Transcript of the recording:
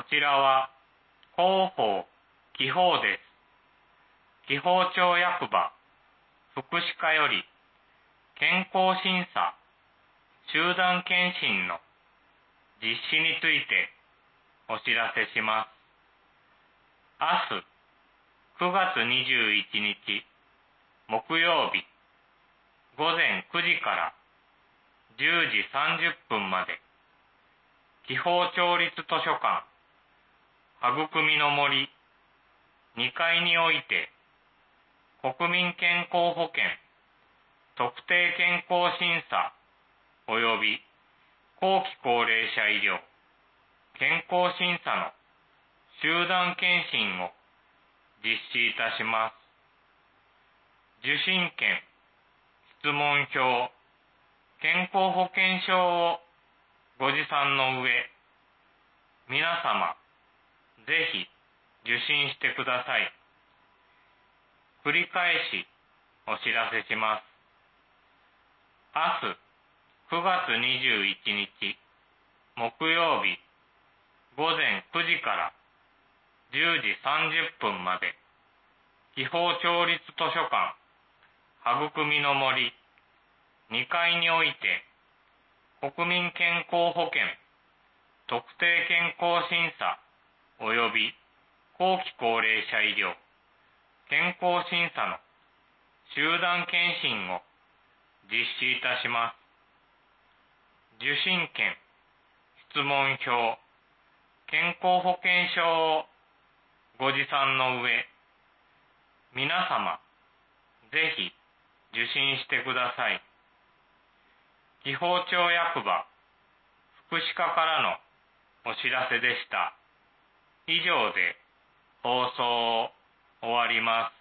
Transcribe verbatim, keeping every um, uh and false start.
ちらは広報・記法です。紀宝町役場福祉課より健康審査集団検診の実施についてお知らせします。明日くがつにじゅういちにち木曜日午前くじからじゅうじさんじゅっぷんまで紀宝町立図書館育みの森にかいにおいて国民健康保険特定健康審査及び後期高齢者医療健康審査の集団検診を実施いたします。受診券、質問票、健康保険証をご持参の上、皆様、ぜひ受診してください。繰り返しお知らせします。明日くがつにじゅういちにち木曜日午前くじからじゅうじさんじゅっぷんまで紀宝町立図書館育みの森にかいにおいて国民健康保険特定健康審査及び後期高齢者医療健康審査の集団検診を実施いたします。受診券、質問票、健康保険証をご持参の上、皆様、ぜひ受診してください。紀宝町役場福祉課からのお知らせでした。以上で放送を終わります。